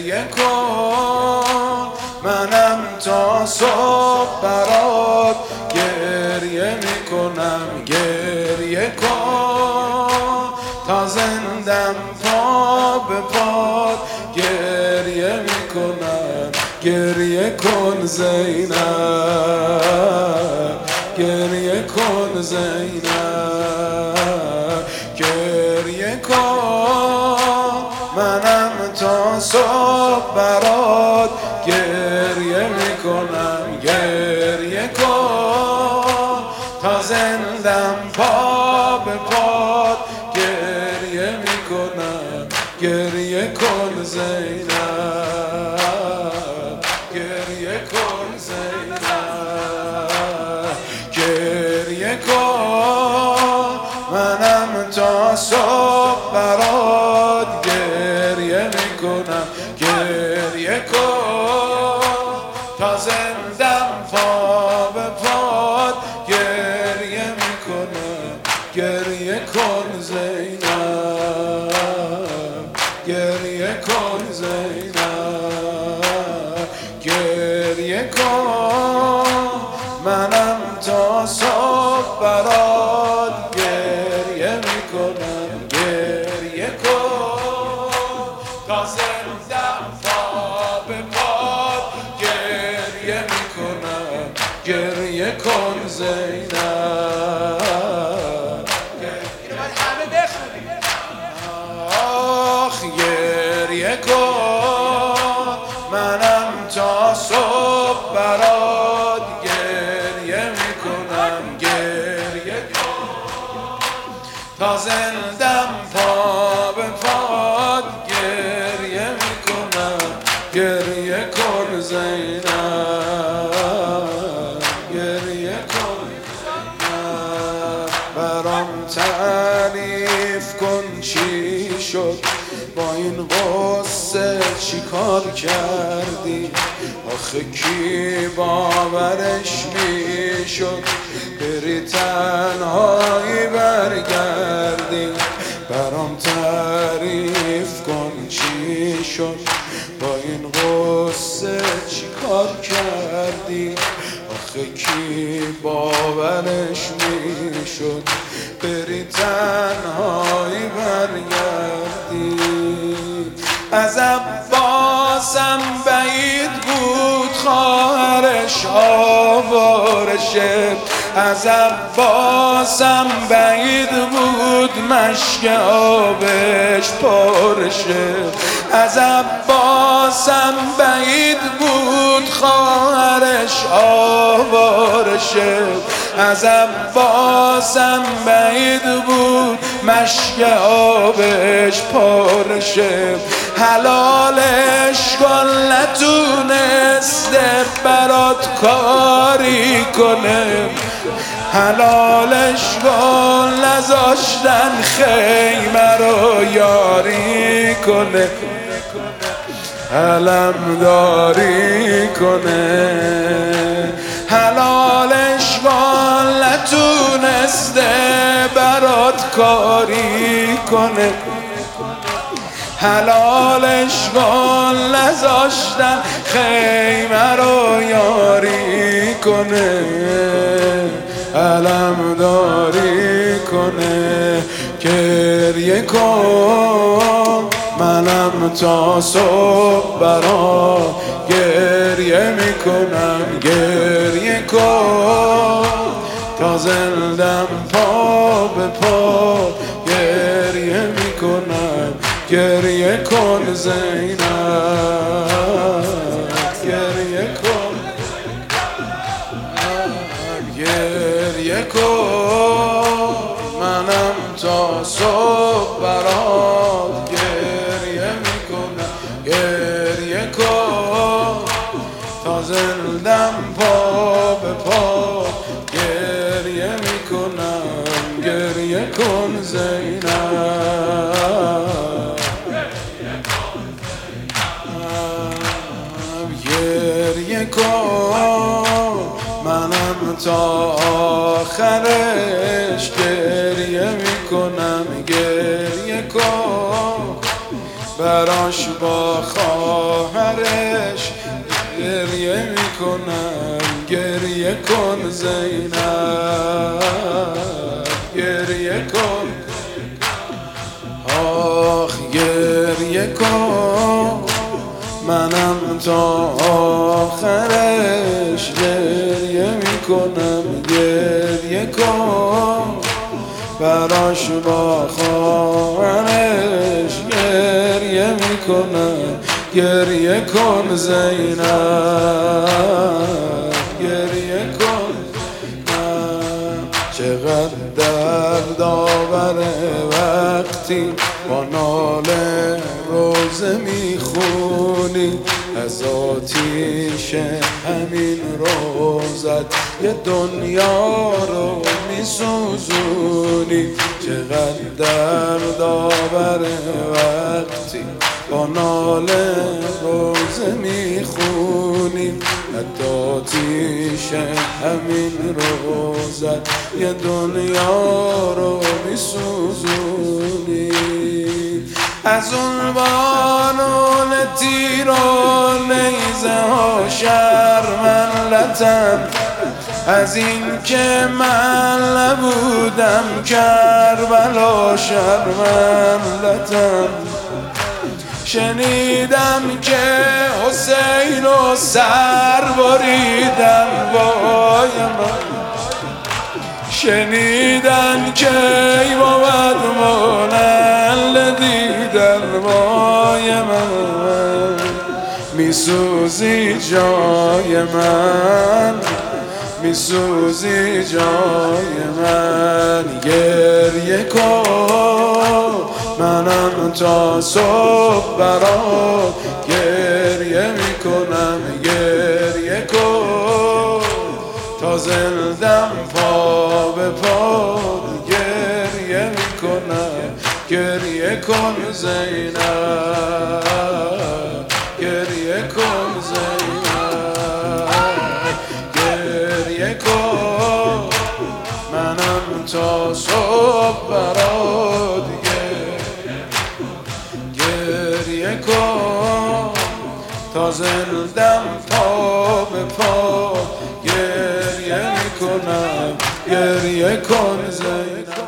گریه کن منم تا صبح برات گریه میکنم گریه کن تا زندم پا به پات گریه میکنم گریه کن زینب گریه کن زینب گریه کن منم تا صبح برات گریه میکنم گریه کن تا زندم پا به پات گریه میکنم گریه کن زینب گریه کن زینب گریه کن منم تا صبح برات گریه میکنم گریه کن تا زندم پا به پات گریه میکنم گریه کن زینب گریه کن زینب گریه کن منم تا صبح برات گریه میکنم گریه کن تا زندم پا به پات گریه میکنم گریه کن زینب آخ گریه کن منم تا صبح برات گریه میکنم گریه کن تا زندم پا به پات گریه میکنم گریه کن زینب گریه کن زینب برام تعریف کن چی شد با این غصه چی کار کردی آخه کی باورش میشد بری تنهایی برگردی برام تعریف کن چی شد با این غصه چی کار کردی آخه کی باورش میشد بری تنهایی برگردی از عباسم بعید بود خواهرش آوارشه از عباسم بعید بود مشک آبش پارشه از عباسم بعید بود خواهرش آوارشه از عباسم بعید بود مشک آبش پارشه حلالش کن نتونسته برات کاری کنه حلالش کن نذاشتن خیمه رو یاری کنه علمداری کنه حلالش کن نتونسته برات کاری کنه حلالش کن نذاشتن خیمه رو یاری کنه علمداری کنه گریه کن منم تا صبح برات گریه میکنم گریه کن تا زندم پا به پا گریه میکنم گریه کن زینب گریه کن گریه کن منم تا صبح برات گریه میکنم گریه کن تا زندم پا به پا گریه میکنم گریه کن زینب گریه کن منم تا آخرش گریه میکنم گریه کن براش با خواهرش گریه میکنم. گریه کن زینب، گریه کن، آخ گریه کن، منم تا آخرش گریه میکنم. گریه کن براش با خواهرش گریه میکنم. گریه کن زینب، گریه کن. چقدر دردآوره وقتی با ناله روزه میخونی، از آتیش همین روزت یه دنیا رو میسوزونی. چقدر دردآوره وقتی با ناله روزه میخونی، حتی آتیش همین روزت یه دنیا رو میسوزونی. از اون بانون تیر و نیزه ها شرمندتم، از این که من نبودم کربلا شرمندتم. شنیدم که حسین و سر بریدن وای من، شنیدن که ای بود مانند دیدن وای من. میسوزی جای من، میسوزی جای من. گریه کن منم تا صبح برات گریه میکنم. گریه کن تا زندم پا به پا گریه میکنم. گریه کن زینب، گریه کن زینب، گریه کن منم تا صبح برات گریه کن تا زندم پا به پا گریه میکنم. گریه کن زینب.